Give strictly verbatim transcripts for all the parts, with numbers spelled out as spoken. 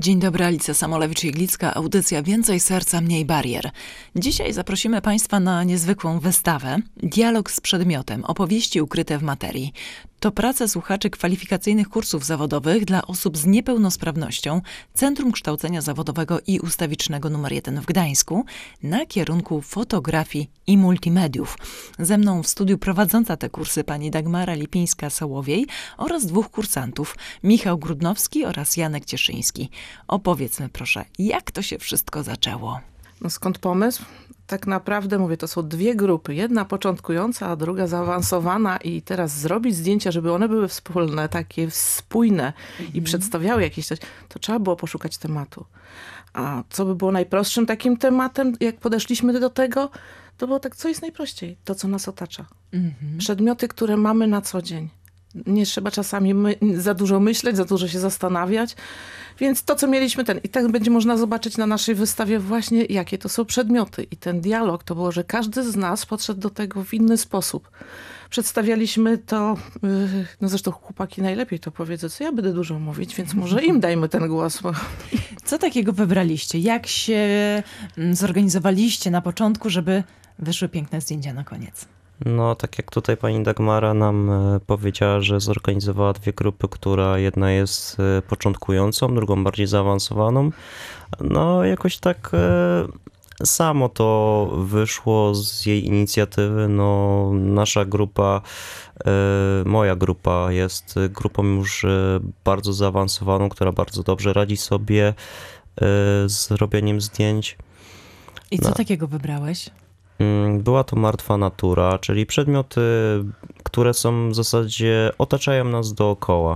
Dzień dobry, Alicja Samolewicz-Jeglicka, audycja Więcej serca, mniej barier. Dzisiaj zaprosimy Państwa na niezwykłą wystawę. Dialog z przedmiotem, opowieści ukryte w materii. To prace słuchaczy kwalifikacyjnych kursów zawodowych dla osób z niepełnosprawnością Centrum Kształcenia Zawodowego i Ustawicznego numer jeden w Gdańsku na kierunku fotografii i multimediów. Ze mną w studiu prowadząca te kursy pani Dagmara Lipińska-Sołowiej oraz dwóch kursantów, Michał Grudnowski oraz Janek Cieszyński. Opowiedzmy proszę, jak to się wszystko zaczęło? No skąd pomysł? Tak naprawdę, mówię, to są dwie grupy. Jedna początkująca, a druga zaawansowana i teraz zrobić zdjęcia, żeby one były wspólne, takie spójne mhm. i przedstawiały jakieś coś, to trzeba było poszukać tematu. A co by było najprostszym takim tematem, jak podeszliśmy do tego, to było tak, co jest najprościej? To, co nas otacza. Mhm. Przedmioty, które mamy na co dzień. Nie trzeba czasami my, za dużo myśleć, za dużo się zastanawiać. Więc to, co mieliśmy ten, i tak będzie można zobaczyć na naszej wystawie właśnie, jakie to są przedmioty. I ten dialog to było, że każdy z nas podszedł do tego w inny sposób. Przedstawialiśmy to, no zresztą chłopaki najlepiej to powiedzą, co ja będę dużo mówić, więc może im dajmy ten głos. Co takiego wybraliście? Jak się zorganizowaliście na początku, żeby wyszły piękne zdjęcia na koniec? No, tak jak tutaj pani Dagmara nam powiedziała, że zorganizowała dwie grupy, która jedna jest początkującą, drugą bardziej zaawansowaną. No, jakoś tak samo to wyszło z jej inicjatywy. No, nasza grupa, moja grupa jest grupą już bardzo zaawansowaną, która bardzo dobrze radzi sobie z robieniem zdjęć. I co no. takiego wybrałeś? Była to martwa natura, czyli przedmioty, które są w zasadzie, otaczają nas dookoła.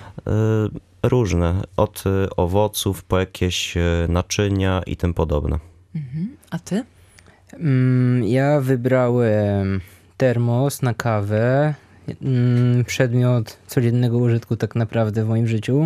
Różne, od owoców po jakieś naczynia i tym podobne. Mhm. A ty? Ja wybrałem termos na kawę, przedmiot codziennego użytku tak naprawdę w moim życiu.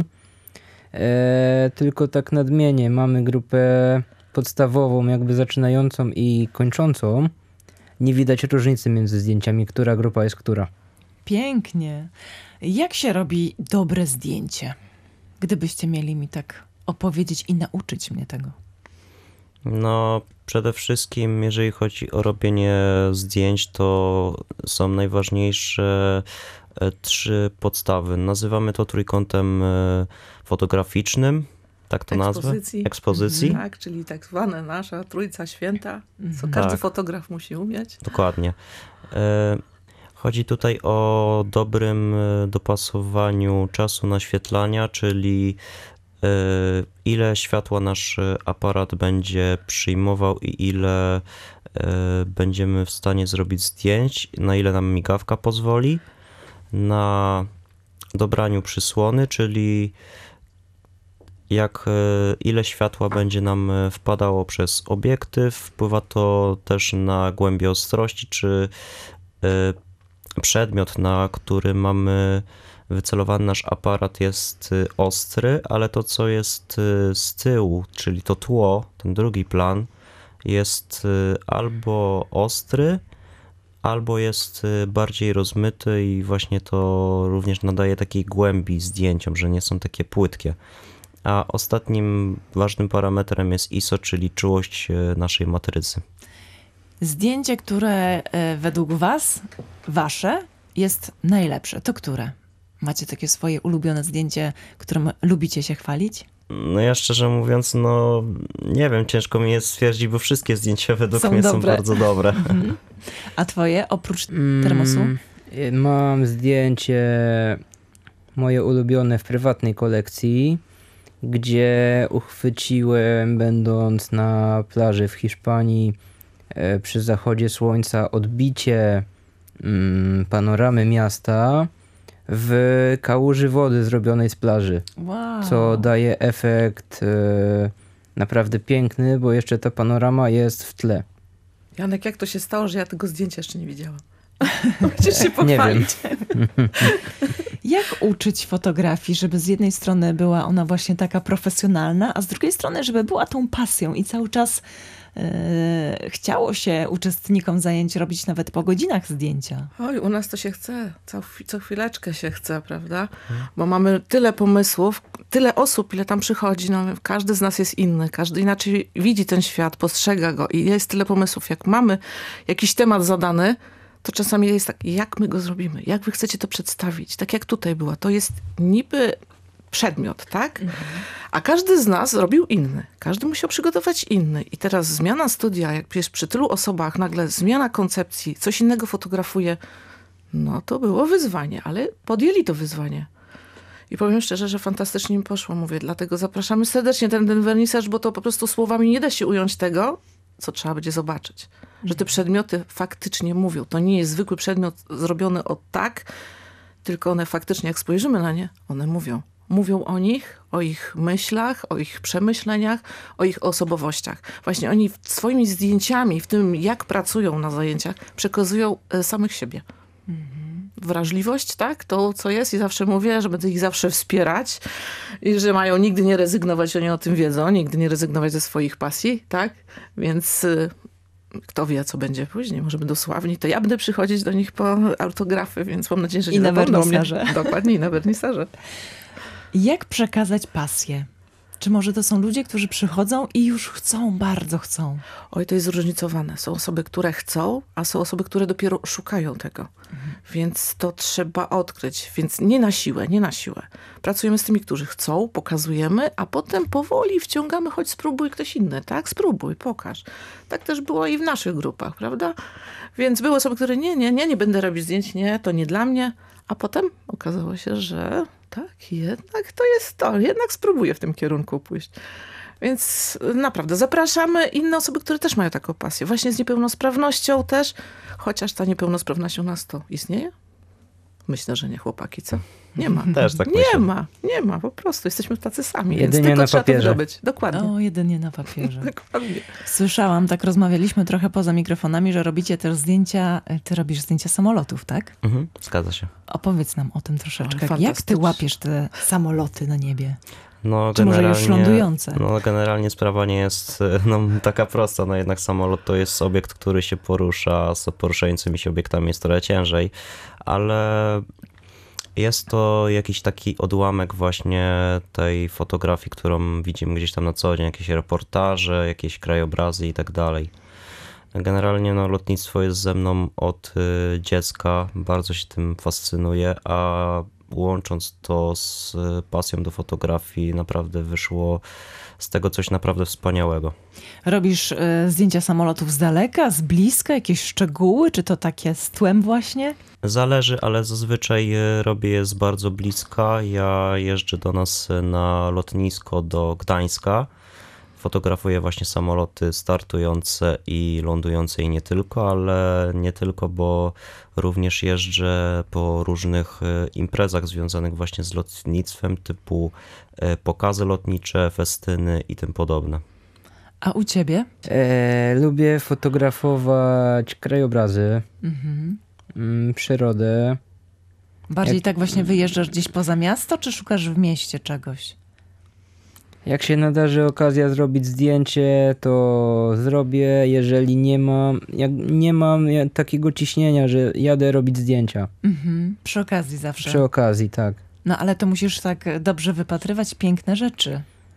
E, tylko tak nadmienię, mamy grupę podstawową, jakby zaczynającą i kończącą. Nie widać różnicy między zdjęciami, która grupa jest która. Pięknie. Jak się robi dobre zdjęcie? Gdybyście mieli mi tak opowiedzieć i nauczyć mnie tego. No, przede wszystkim, jeżeli chodzi o robienie zdjęć, to są najważniejsze trzy podstawy. Nazywamy to trójkątem fotograficznym. Tak to nazwę? Ekspozycji. Mhm, tak, czyli tak zwana nasza Trójca Święta, co każdy tak. fotograf musi umieć. Dokładnie. Chodzi tutaj o dobrym dopasowaniu czasu naświetlania, czyli ile światła nasz aparat będzie przyjmował i ile będziemy w stanie zrobić zdjęć, na ile nam migawka pozwoli, na dobraniu przysłony, czyli jak ile światła będzie nam wpadało przez obiektyw, wpływa to też na głębię ostrości, czy przedmiot, na który mamy wycelowany nasz aparat jest ostry, ale to, co jest z tyłu, czyli to tło, ten drugi plan, jest albo ostry, albo jest bardziej rozmyty i właśnie to również nadaje takiej głębi zdjęciom, że nie są takie płytkie. A ostatnim ważnym parametrem jest I S O, czyli czułość naszej matrycy. Zdjęcie, które według was, wasze, jest najlepsze, to które? Macie takie swoje ulubione zdjęcie, którym lubicie się chwalić? No ja szczerze mówiąc, no nie wiem, ciężko mi jest stwierdzić, bo wszystkie zdjęcia według są mnie dobre. są bardzo dobre. Mhm. A twoje, oprócz termosu? Mm, mam zdjęcie moje ulubione w prywatnej kolekcji, gdzie uchwyciłem, będąc na plaży w Hiszpanii, e, przy zachodzie słońca, odbicie mm, panoramy miasta w kałuży wody zrobionej z plaży. Wow. Co daje efekt e, naprawdę piękny, bo jeszcze ta panorama jest w tle. Janek, jak to się stało, że ja tego zdjęcia jeszcze nie widziałam? Chcesz się pochwalić? Nie wiem. Jak uczyć fotografii, żeby z jednej strony była ona właśnie taka profesjonalna, a z drugiej strony, żeby była tą pasją i cały czas e, chciało się uczestnikom zajęć robić nawet po godzinach zdjęcia. Oj, u nas to się chce, co, co chwileczkę się chce, prawda? Bo mamy tyle pomysłów, tyle osób, ile tam przychodzi, no, każdy z nas jest inny, każdy inaczej widzi ten świat, postrzega go i jest tyle pomysłów. Jak mamy jakiś temat zadany, to czasami jest tak, jak my go zrobimy, jak wy chcecie to przedstawić, tak jak tutaj była. To jest niby przedmiot, tak? Mhm. A każdy z nas robił inny. Każdy musiał przygotować inny. I teraz zmiana studia, jak jest przy tylu osobach, nagle zmiana koncepcji, coś innego fotografuje, no to było wyzwanie, ale podjęli to wyzwanie. I powiem szczerze, że fantastycznie im poszło, mówię. Dlatego zapraszamy serdecznie ten, ten wernisaż, bo to po prostu słowami nie da się ująć tego, co trzeba będzie zobaczyć. Że te przedmioty faktycznie mówią. To nie jest zwykły przedmiot zrobiony od tak, tylko one faktycznie, jak spojrzymy na nie, one mówią. Mówią o nich, o ich myślach, o ich przemyśleniach, o ich osobowościach. Właśnie oni swoimi zdjęciami, w tym jak pracują na zajęciach, przekazują samych siebie. Mhm. Wrażliwość, tak? To, co jest i zawsze mówię, że będę ich zawsze wspierać i że mają nigdy nie rezygnować, oni o tym wiedzą, nigdy nie rezygnować ze swoich pasji, tak? Więc kto wie, co będzie później. Może będą sławni, to ja będę przychodzić do nich po autografy, więc mam nadzieję, że nie I na zapomną mnie. wernisaże. Dokładnie, i na wernisaże. Jak przekazać pasję? Czy może to są ludzie, którzy przychodzą i już chcą, bardzo chcą? Oj, to jest zróżnicowane. Są osoby, które chcą, a są osoby, które dopiero szukają tego. Mhm. Więc to trzeba odkryć. Więc nie na siłę, nie na siłę. Pracujemy z tymi, którzy chcą, pokazujemy, a potem powoli wciągamy, choć spróbuj ktoś inny, tak? Spróbuj, pokaż. Tak też było i w naszych grupach, prawda? Więc były osoby, które nie, nie, nie, nie będę robić zdjęć, nie, to nie dla mnie. A potem okazało się, że tak, jednak to jest to, jednak spróbuję w tym kierunku pójść. Więc naprawdę zapraszamy inne osoby, które też mają taką pasję. Właśnie z niepełnosprawnością też, chociaż ta niepełnosprawność u nas to istnieje? Myślę, że nie, chłopaki, co? Nie ma. Też tak Nie myślę. ma, nie ma, po prostu jesteśmy tacy sami. Jedynie więc tylko na trzeba papierze. to zrobić. Dokładnie. O, jedynie na papierze. Dokładnie. Słyszałam, tak rozmawialiśmy trochę poza mikrofonami, że robicie też zdjęcia, ty robisz zdjęcia samolotów, tak? Mhm, zgadza się. Opowiedz nam o tym troszeczkę. Oj, Jak ty fantastycznie. łapiesz te samoloty na niebie? No, Czy może już lądujące? No, generalnie sprawa nie jest no, taka prosta. No, jednak samolot to jest obiekt, który się porusza. Z poruszającymi się obiektami jest trochę ciężej, ale jest to jakiś taki odłamek właśnie tej fotografii, którą widzimy gdzieś tam na co dzień. Jakieś reportaże, jakieś krajobrazy i tak dalej. Generalnie no, lotnictwo jest ze mną od y, dziecka. Bardzo się tym fascynuję, a łącząc to z pasją do fotografii, naprawdę wyszło z tego coś naprawdę wspaniałego. Robisz y, zdjęcia samolotów z daleka, z bliska, jakieś szczegóły? Czy to takie z tłem właśnie? Zależy, ale zazwyczaj robię je z bardzo bliska. Ja jeżdżę do nas na lotnisko do Gdańska. Fotografuję właśnie samoloty startujące i lądujące i nie tylko, ale nie tylko, bo również jeżdżę po różnych imprezach związanych właśnie z lotnictwem, typu pokazy lotnicze, festyny i tym podobne. A u ciebie? E, lubię fotografować krajobrazy, Mhm. mm, przyrodę. Bardziej Jak- tak właśnie wyjeżdżasz gdzieś poza miasto, czy szukasz w mieście czegoś? Jak się nadarzy okazja zrobić zdjęcie, to zrobię. Jeżeli nie mam, jak nie mam ja- takiego ciśnienia, że jadę robić zdjęcia. Mhm. Przy okazji zawsze. Przy okazji, tak. No ale to musisz tak dobrze wypatrywać piękne rzeczy.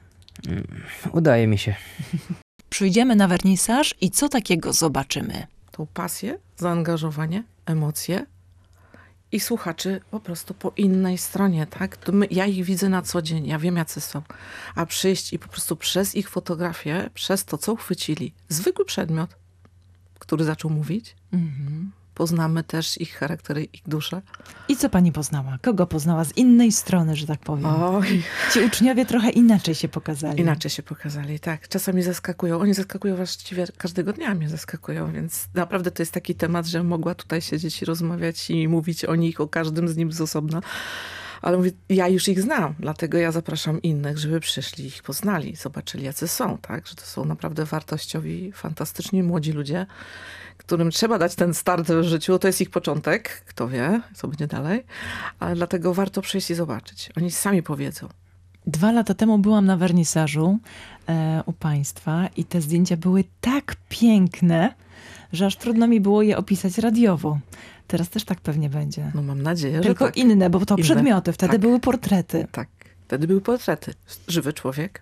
Udaje mi się. Przyjdziemy na wernisaż i co takiego zobaczymy? Tą pasję, zaangażowanie, emocje i słuchaczy po prostu po innej stronie, tak? To my, ja ich widzę na co dzień, ja wiem jacy są, a przyjść i po prostu przez ich fotografię, przez to, co uchwycili, zwykły przedmiot, który zaczął mówić, Mhm. poznamy też ich charaktery, ich duszę. I co pani poznała? Kogo poznała z innej strony, że tak powiem? Oj, Ci uczniowie trochę inaczej się pokazali. inaczej się pokazali, tak. Czasami zaskakują. Oni zaskakują właściwie każdego dnia mnie zaskakują, więc naprawdę to jest taki temat, że mogła tutaj siedzieć i rozmawiać i mówić o nich, o każdym z nim z osobna. Ale mówię, ja już ich znam, dlatego ja zapraszam innych, żeby przyszli, ich poznali, zobaczyli, jacy są, tak? Że to są naprawdę wartościowi, fantastyczni młodzi ludzie, którym trzeba dać ten start w życiu. To jest ich początek, kto wie, co będzie dalej. Ale dlatego warto przyjść i zobaczyć. Oni sami powiedzą. Dwa lata temu byłam na wernisażu e, u państwa i te zdjęcia były tak piękne, że aż trudno mi było je opisać radiowo. Teraz też tak pewnie będzie. No mam nadzieję, Tylko że tak. inne, bo to Inne. przedmioty. Wtedy Tak. były portrety. Tak. Wtedy były portrety. Żywy człowiek,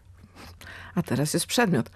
a teraz jest przedmiot.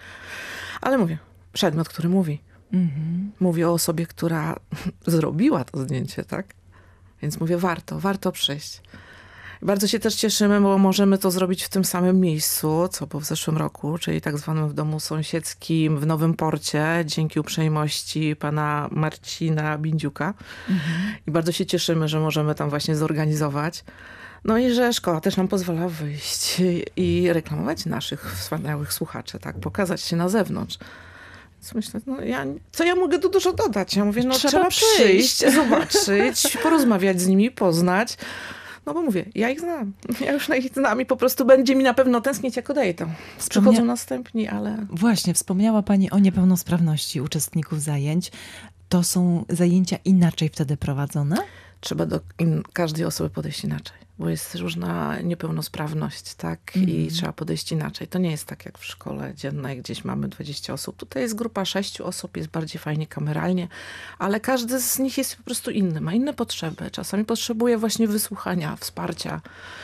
Ale mówię, przedmiot, który mówi. Mhm. Mówi o osobie, która zrobiła to zdjęcie, tak? Więc mówię, warto, warto przyjść. Bardzo się też cieszymy, bo możemy to zrobić w tym samym miejscu, co było w zeszłym roku, czyli tak zwanym w domu sąsiedzkim w Nowym Porcie, dzięki uprzejmości pana Marcina Bindziuka. Mhm. I bardzo się cieszymy, że możemy tam właśnie zorganizować. No i że szkoła też nam pozwala wyjść i reklamować naszych wspaniałych słuchaczy, tak? Pokazać się na zewnątrz. Więc myślę, no ja, co ja mogę tu dużo dodać? Ja mówię, no Trzeba trzeba, przyjść. przyjść, zobaczyć, porozmawiać z nimi, poznać. No bo mówię, ja ich znam. Ja już na ich znam i po prostu będzie mi na pewno tęsknić jak odejdę. Przychodzą następni, ale... Właśnie, wspomniała pani o niepełnosprawności uczestników zajęć. To są zajęcia inaczej wtedy prowadzone? Trzeba do in, każdej osoby podejść inaczej, bo jest różna niepełnosprawność, tak? I Mhm. trzeba podejść inaczej. To nie jest tak jak w szkole dziennej, gdzieś mamy dwadzieścia osób. Tutaj jest grupa sześciu osób, jest bardziej fajnie kameralnie, ale każdy z nich jest po prostu inny, ma inne potrzeby. Czasami potrzebuje właśnie wysłuchania, wsparcia,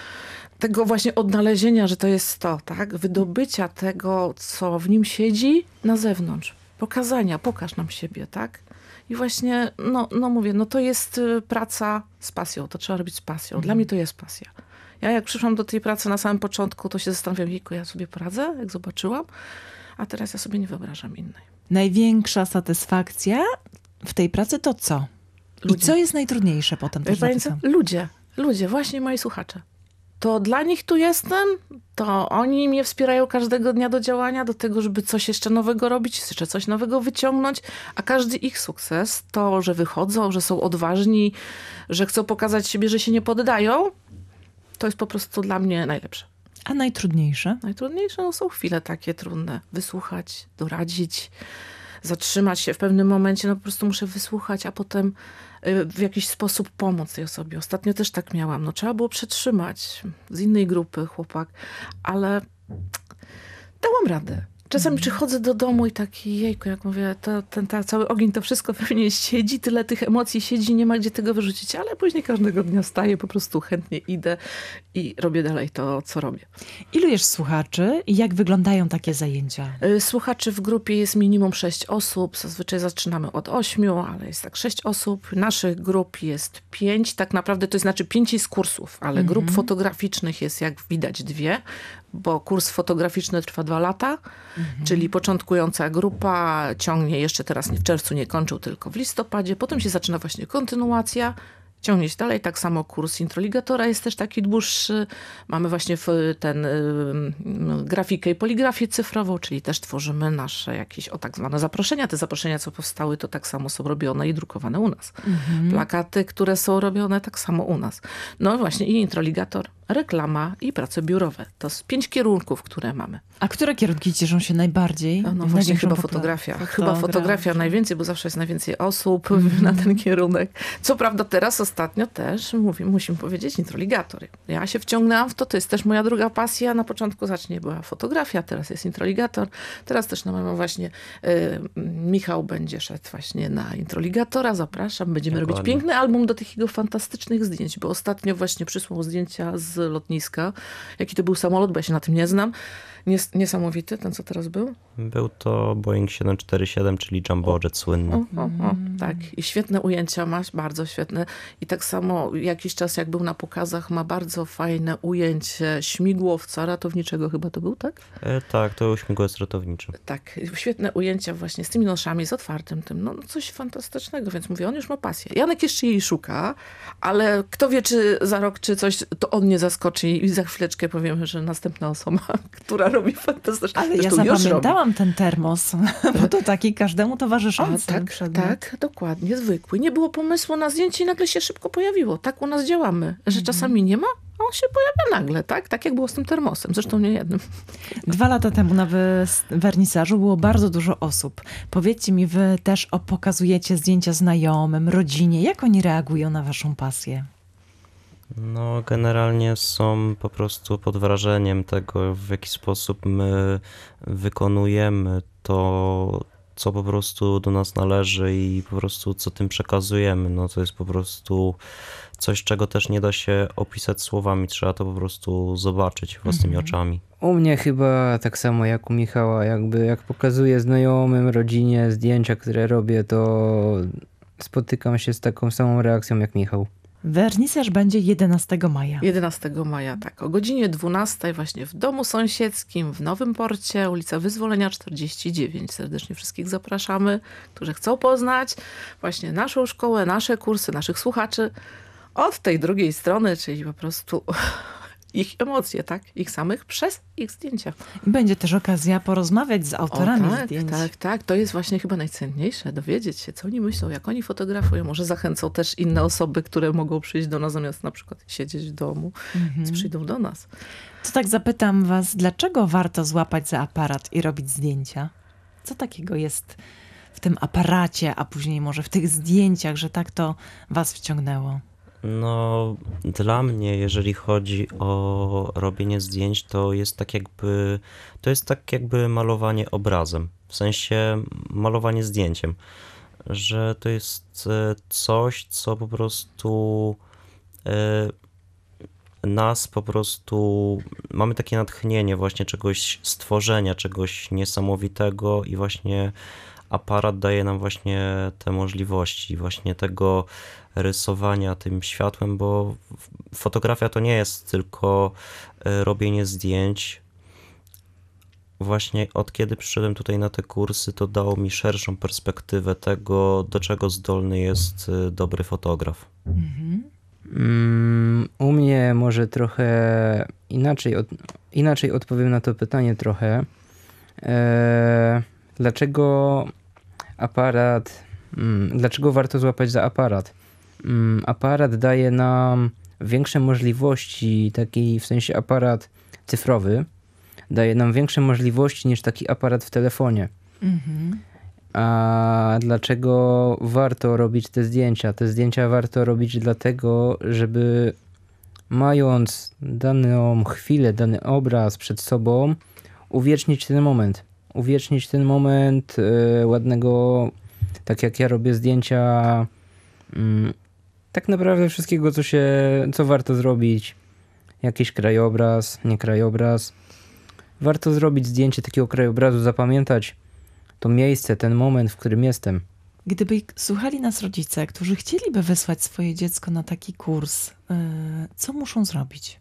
tego właśnie odnalezienia, że to jest to, tak? Wydobycia tego, co w nim siedzi na zewnątrz. Pokazania, pokaż nam siebie, tak? I właśnie, no, no mówię, no to jest y, praca z pasją, to trzeba robić z pasją. Dla mnie to jest pasja. Ja jak przyszłam do tej pracy na samym początku, to się zastanawiam, jejku, ja sobie poradzę, jak zobaczyłam, a teraz ja sobie nie wyobrażam innej. Największa satysfakcja w tej pracy to co? I Ludzie. co jest najtrudniejsze potem też Wie pani co? zapytam. Ludzie, ludzie, właśnie moi słuchacze. To dla nich tu jestem, to oni mnie wspierają każdego dnia do działania, do tego, żeby coś jeszcze nowego robić, jeszcze coś nowego wyciągnąć, a każdy ich sukces, to, że wychodzą, że są odważni, że chcą pokazać siebie, że się nie poddają, to jest po prostu dla mnie najlepsze. A najtrudniejsze? Najtrudniejsze no, są chwile takie trudne. Wysłuchać, doradzić, zatrzymać się w pewnym momencie, no po prostu muszę wysłuchać, a potem y, w jakiś sposób pomóc tej osobie. Ostatnio też tak miałam. No trzeba było przetrzymać z innej grupy chłopak, ale dałam radę. Czasami przychodzę do domu i taki, jejku, jak mówię, to, ten ta, cały ogień, to wszystko pewnie siedzi, tyle tych emocji siedzi, nie ma gdzie tego wyrzucić, ale później każdego dnia wstaję, po prostu chętnie idę i robię dalej to, co robię. Ilu jest słuchaczy i jak wyglądają takie zajęcia? Y, Słuchaczy w grupie jest minimum sześć osób, zazwyczaj zaczynamy od ośmiu, ale jest tak sześć osób. Naszych grup jest pięć, tak naprawdę to znaczy pięć jest kursów, ale Mhm. grup fotograficznych jest jak widać dwie, bo kurs fotograficzny trwa dwa lata, czyli początkująca grupa ciągnie, jeszcze teraz nie w czerwcu nie kończył, tylko w listopadzie, potem się zaczyna właśnie kontynuacja, ciągnie się dalej, tak samo kurs introligatora jest też taki dłuższy. Mamy właśnie w ten y, y, grafikę i poligrafię cyfrową, czyli też tworzymy nasze jakieś o tak zwane zaproszenia. Te zaproszenia, co powstały, to tak samo są robione i drukowane u nas. Plakaty, które są robione tak samo u nas. No właśnie i introligator, reklama i prace biurowe. To jest pięć kierunków, które mamy. A które kierunki cieszą się najbardziej? No, no W właśnie największą chyba popularnością? fotografia. Chyba fotografia najwięcej, bo zawsze jest najwięcej osób na ten kierunek. Co prawda teraz ostatnio też, mówię, musimy powiedzieć, introligator. Ja się wciągnęłam w to, to jest też moja druga pasja. Na początku zacznie była fotografia, teraz jest introligator. Teraz też no, mamy właśnie, y, Michał będzie szedł właśnie na introligatora, zapraszam. Będziemy Dokładnie. robić piękny album do tych jego fantastycznych zdjęć, bo ostatnio właśnie przysłał zdjęcia z lotniska. Jaki to był samolot, bo ja się na tym nie znam. Nies- niesamowity, ten co teraz był. Był to Boeing siedem cztery siedem, czyli Jumbo Jet słynny. O, o, o, tak. I świetne ujęcia masz, bardzo świetne. I tak samo jakiś czas jak był na pokazach, ma bardzo fajne ujęcie śmigłowca ratowniczego chyba to był, tak? E, tak, to śmigłowiec ratowniczy. Tak, świetne ujęcia właśnie z tymi noszami, z otwartym tym, no coś fantastycznego, więc mówię, on już ma pasję. Janek jeszcze jej szuka, ale kto wie, czy za rok, czy coś, to on nie zaskoczy i za chwileczkę powiemy, że następna osoba, która robi fantastyczne. Ale ja Zresztą już robi. zapamiętałam ten termos, bo to taki każdemu O, towarzyszący tak, przedmiot. tak, dokładnie, zwykły. Nie było pomysłu na zdjęcie i nagle się szybko pojawiło. Tak u nas działamy, że czasami nie ma, a on się pojawia nagle, tak? Tak jak było z tym termosem, zresztą nie jednym. Dwa lata temu na wys- wernisażu było bardzo dużo osób. Powiedzcie mi, wy też o- pokazujecie zdjęcia znajomym, rodzinie. Jak oni reagują na waszą pasję? No, generalnie są po prostu pod wrażeniem tego, w jaki sposób my wykonujemy to, co po prostu do nas należy i po prostu co tym przekazujemy. No, to jest po prostu coś, czego też nie da się opisać słowami, trzeba to po prostu zobaczyć własnymi Mhm. oczami. U mnie chyba tak samo jak u Michała, jakby jak pokazuję znajomym, rodzinie zdjęcia, które robię, to spotykam się z taką samą reakcją jak Michał. Wernisaż będzie jedenastego maja. jedenastego maja, tak, o godzinie dwunastej właśnie w Domu Sąsiedzkim w Nowym Porcie, ulica Wyzwolenia czterdzieści dziewięć. Serdecznie wszystkich zapraszamy, którzy chcą poznać właśnie naszą szkołę, nasze kursy, naszych słuchaczy od tej drugiej strony, czyli po prostu ich emocje, tak? Ich samych przez ich zdjęcia. I będzie też okazja porozmawiać z autorami O, tak, zdjęć. tak, tak. To jest właśnie chyba najcenniejsze, dowiedzieć się, co oni myślą, jak oni fotografują. Może zachęcą też inne osoby, które mogą przyjść do nas, zamiast na przykład siedzieć w domu, więc przyjdą do nas. To tak zapytam was, dlaczego warto złapać za aparat i robić zdjęcia? Co takiego jest w tym aparacie, a później może w tych zdjęciach, że tak to was wciągnęło? No, dla mnie, jeżeli chodzi o robienie zdjęć, to jest tak jakby, to jest tak jakby malowanie obrazem, w sensie malowanie zdjęciem, że to jest e, coś, co po prostu e, nas po prostu, mamy takie natchnienie właśnie czegoś stworzenia, czegoś niesamowitego i właśnie aparat daje nam właśnie te możliwości, właśnie tego rysowania tym światłem, bo fotografia to nie jest tylko e, robienie zdjęć. Właśnie od kiedy przyszedłem tutaj na te kursy, to dało mi szerszą perspektywę tego, do czego zdolny jest e, dobry fotograf. Mm, u mnie może trochę inaczej, od, inaczej odpowiem na to pytanie trochę. Eee, dlaczego aparat, mm, dlaczego warto złapać za aparat? Mm, aparat daje nam większe możliwości, taki w sensie aparat cyfrowy, daje nam większe możliwości niż taki aparat w telefonie. Mhm. A dlaczego warto robić te zdjęcia? Te zdjęcia warto robić dlatego, żeby mając daną chwilę, dany obraz przed sobą, uwiecznić ten moment. Uwiecznić ten moment yy, ładnego, tak jak ja robię zdjęcia, yy, tak naprawdę wszystkiego, co się, co warto zrobić. Jakiś krajobraz, nie krajobraz. Warto zrobić zdjęcie takiego krajobrazu, zapamiętać to miejsce, ten moment, w którym jestem. Gdyby słuchali nas rodzice, którzy chcieliby wysłać swoje dziecko na taki kurs, yy, co muszą zrobić?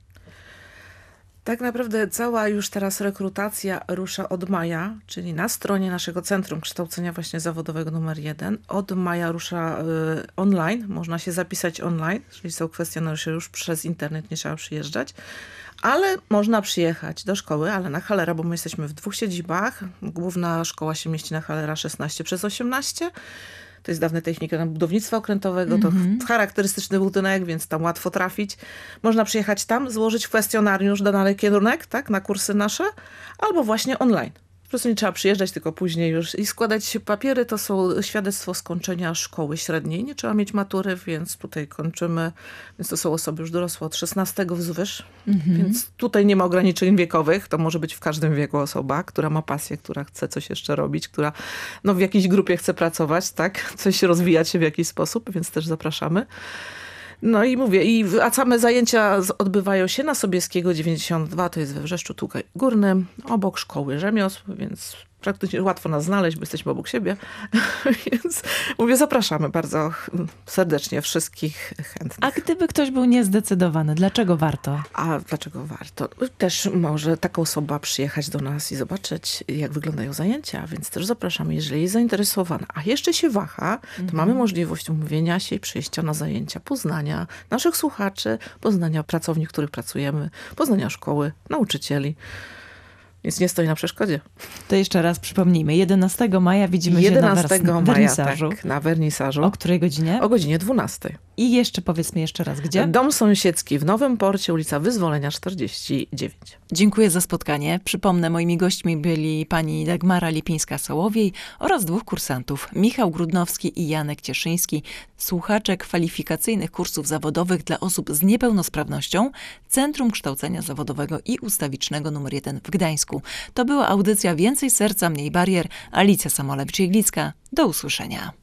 Tak naprawdę cała już teraz rekrutacja rusza od maja, czyli na stronie naszego Centrum Kształcenia właśnie zawodowego numer jeden. Od maja rusza y, online, można się zapisać online, czyli są kwestionariusze już przez internet, nie trzeba przyjeżdżać. Ale można przyjechać do szkoły, ale na Hallera, bo my jesteśmy w dwóch siedzibach. Główna szkoła się mieści na Hallera szesnaście przez osiemnaście. To jest dawne technika budownictwa okrętowego, to Mhm. charakterystyczny budynek, więc tam łatwo trafić. Można przyjechać tam, złożyć kwestionariusz, dany kierunek, tak, na kursy nasze, albo właśnie online. Po prostu nie trzeba przyjeżdżać, tylko później już i składać papiery. To są świadectwo skończenia szkoły średniej. Nie trzeba mieć matury, więc tutaj kończymy. Więc to są osoby już dorosłe od szesnastego wzwyż. Więc tutaj nie ma ograniczeń wiekowych. To może być w każdym wieku osoba, która ma pasję, która chce coś jeszcze robić, która no, w jakiejś grupie chce pracować, tak? Coś rozwijać się w jakiś sposób, więc też zapraszamy. No i mówię, i, a same zajęcia z- odbywają się na Sobieskiego dziewięćdziesiąt dwa, to jest we Wrzeszczu tutaj Górnym, obok szkoły rzemiosł, więc praktycznie łatwo nas znaleźć, bo jesteśmy obok siebie. Więc mówię, zapraszamy bardzo serdecznie wszystkich chętnych. A gdyby ktoś był niezdecydowany, dlaczego warto? A dlaczego warto? Też może taka osoba przyjechać do nas i zobaczyć, jak wyglądają zajęcia, więc też zapraszamy, jeżeli jest zainteresowana. A jeszcze się waha, to mamy możliwość umówienia się i przyjścia na zajęcia, poznania naszych słuchaczy, poznania pracowni, w których pracujemy, poznania szkoły, nauczycieli. Więc nie stoi na przeszkodzie. To jeszcze raz przypomnijmy. jedenastego maja widzimy się na jedenastego wers- maja, wernisażu. tak, na wernisażu. O której godzinie? O godzinie dwunastej. I jeszcze powiedz mi jeszcze raz, gdzie? Dom sąsiedzki w Nowym Porcie, ulica Wyzwolenia czterdzieści dziewięć. Dziękuję za spotkanie. Przypomnę, moimi gośćmi byli pani Dagmara Lipińska-Sołowiej oraz dwóch kursantów, Michał Grudnowski i Janek Cieszyński, słuchacze kwalifikacyjnych kursów zawodowych dla osób z niepełnosprawnością, Centrum Kształcenia Zawodowego i Ustawicznego numer jeden w Gdańsku. To była audycja Więcej Serca, Mniej Barier. Alicja Samolewicz-Jeglicka. Do usłyszenia.